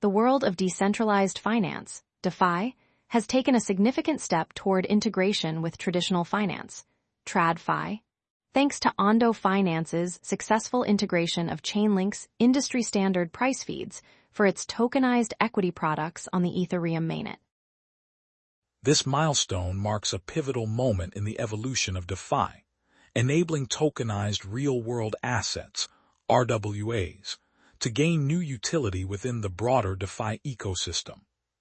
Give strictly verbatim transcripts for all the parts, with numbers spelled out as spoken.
the world of decentralized finance, DeFi, has taken a significant step toward integration with traditional finance, TradFi. Thanks to Ondo Finance's successful integration of Chainlink's industry-standard price feeds for its tokenized equity products on the Ethereum mainnet. This milestone marks a pivotal moment in the evolution of DeFi, enabling tokenized real-world assets, R W As, to gain new utility within the broader DeFi ecosystem.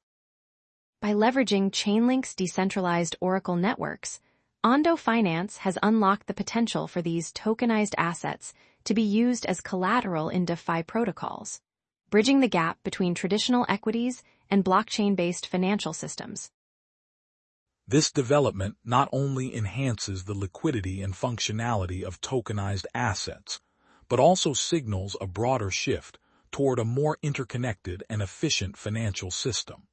By leveraging Chainlink's decentralized Oracle networks, Ondo Finance has unlocked the potential for these tokenized assets to be used as collateral in DeFi protocols, bridging the gap between traditional equities and blockchain-based financial systems. This development not only enhances the liquidity and functionality of tokenized assets, but also signals a broader shift toward a more interconnected and efficient financial system.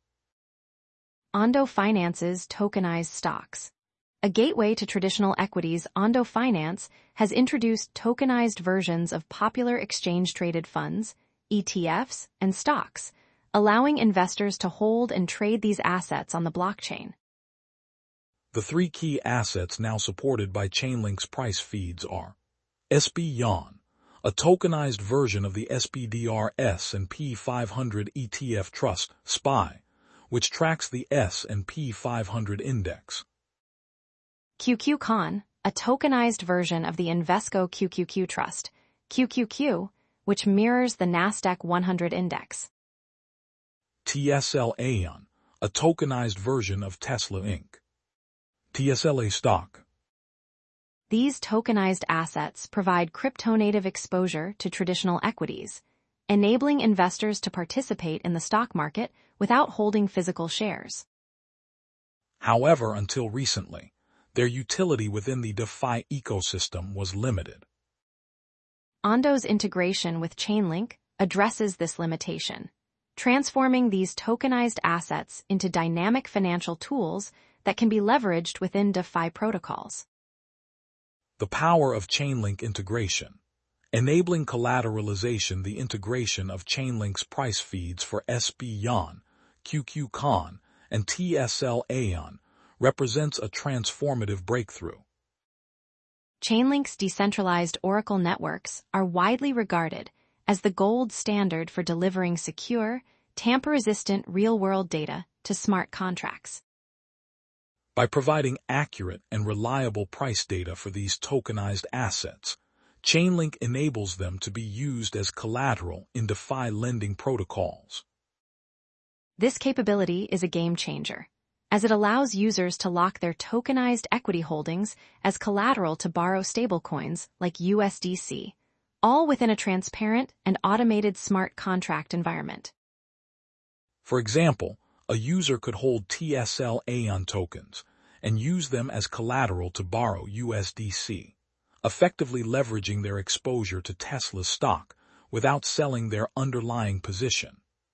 Ondo Finance's tokenized stocks. A gateway to traditional equities, Ondo Finance has introduced tokenized versions of popular exchange-traded funds, E T Fs, and stocks, allowing investors to hold and trade these assets on the blockchain. The three key assets now supported by Chainlink's price feeds are S B Y O N, a tokenized version of the S P D R S and P five hundred E T F Trust, S P Y, which tracks the S and P five hundred index. Q Q Con, a tokenized version of the Invesco Q Q Q Trust, Q Q Q, which mirrors the Nasdaq one hundred index. T S L Aon, a tokenized version of Tesla Incorporated. T S L A stock. These tokenized assets provide crypto-native exposure to traditional equities, enabling investors to participate in the stock market without holding physical shares. However, until recently, their utility within the DeFi ecosystem was limited. Ondo's integration with Chainlink addresses this limitation, transforming these tokenized assets into dynamic financial tools that can be leveraged within DeFi protocols. The power of Chainlink integration, enabling collateralization. The integration of Chainlink's price feeds for S B Y O N, Q Q Con, and T S L Aon represents a transformative breakthrough. Chainlink's decentralized Oracle networks are widely regarded as the gold standard for delivering secure, tamper-resistant real-world data to smart contracts. By providing accurate and reliable price data for these tokenized assets, Chainlink enables them to be used as collateral in DeFi lending protocols. This capability is a game changer, as it allows users to lock their tokenized equity holdings as collateral to borrow stablecoins like U S D C, all within a transparent and automated smart contract environment. For example, a user could hold T S L Aon tokens and use them as collateral to borrow U S D C, effectively leveraging their exposure to Tesla stock without selling their underlying position.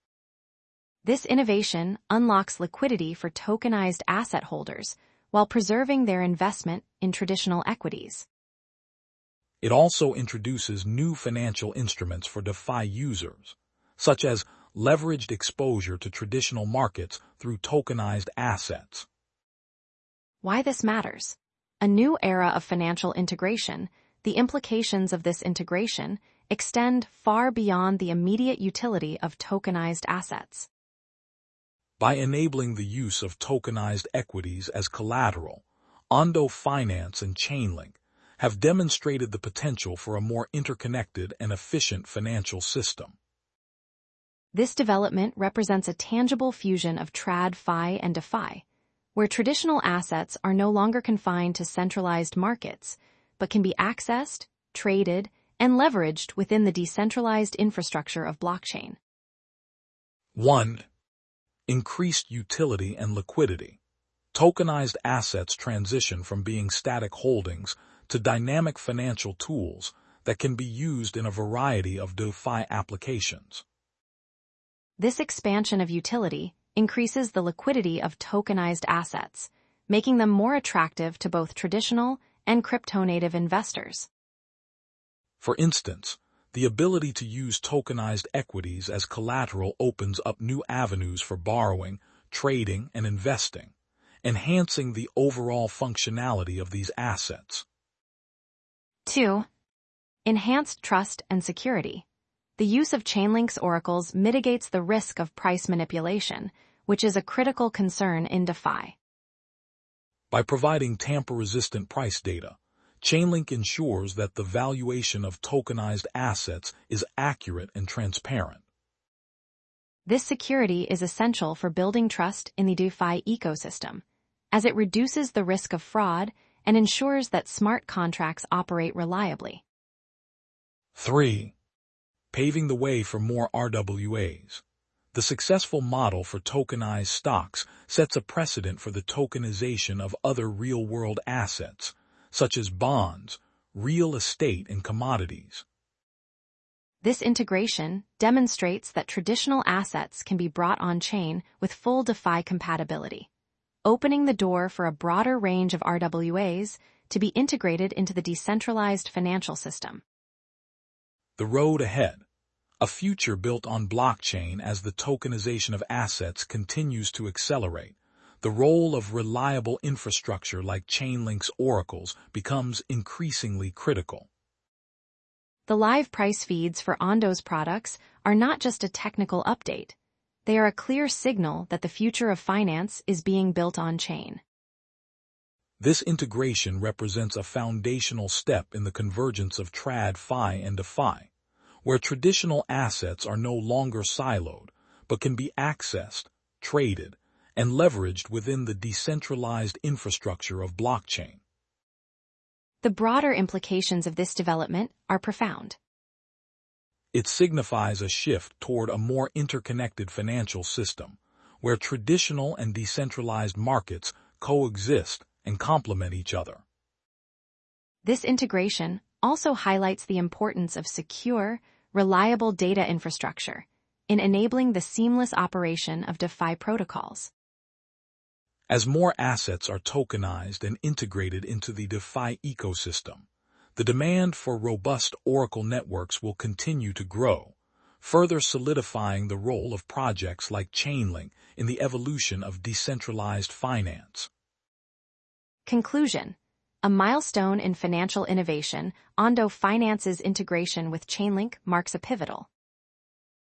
This innovation unlocks liquidity for tokenized asset holders while preserving their investment in traditional equities. It also introduces new financial instruments for DeFi users, such as leveraged exposure to traditional markets through tokenized assets. Why this matters? A new era of financial integration, the implications of this integration extend far beyond the immediate utility of tokenized assets. By enabling the use of tokenized equities as collateral, Ondo Finance and Chainlink have demonstrated the potential for a more interconnected and efficient financial system. This development represents a tangible fusion of TradFi and DeFi, where traditional assets are no longer confined to centralized markets, but can be accessed, traded, and leveraged within the decentralized infrastructure of blockchain. one. Increased utility and liquidity. Tokenized assets transition from being static holdings to dynamic financial tools that can be used in a variety of DeFi applications. This expansion of utility increases the liquidity of tokenized assets, making them more attractive to both traditional and crypto-native investors. For instance, The ability to use tokenized equities as collateral opens up new avenues for borrowing, trading, and investing, enhancing the overall functionality of these assets. two. Enhanced trust and security. The use of Chainlink's oracles mitigates the risk of price manipulation, which is a critical concern in DeFi. By providing tamper-resistant price data, Chainlink ensures that the valuation of tokenized assets is accurate and transparent. This security is essential for building trust in the DeFi ecosystem, as it reduces the risk of fraud and ensures that smart contracts operate reliably. three. Paving the way for more R W As. The successful model for tokenized stocks sets a precedent for the tokenization of other real-world assets, such as bonds, real estate, and commodities. This integration demonstrates that traditional assets can be brought on-chain with full DeFi compatibility, opening the door for a broader range of R W As to be integrated into the decentralized financial system. The road ahead. A future built on blockchain. As the tokenization of assets continues to accelerate, the role of reliable infrastructure like Chainlink's oracles becomes increasingly critical. The live price feeds for Ondo's products are not just a technical update. They are a clear signal that the future of finance is being built on-chain. This integration represents a foundational step in the convergence of TradFi and DeFi, where traditional assets are no longer siloed, but can be accessed, traded, and leveraged within the decentralized infrastructure of blockchain. The broader implications of this development are profound. It signifies a shift toward a more interconnected financial system, where traditional and decentralized markets coexist and complement each other. This integration also highlights the importance of secure, reliable data infrastructure in enabling the seamless operation of DeFi protocols. As more assets are tokenized and integrated into the DeFi ecosystem, the demand for robust Oracle networks will continue to grow, further solidifying the role of projects like Chainlink in the evolution of decentralized finance. Conclusion. A milestone in financial innovation, Ondo Finance's integration with Chainlink marks a pivotal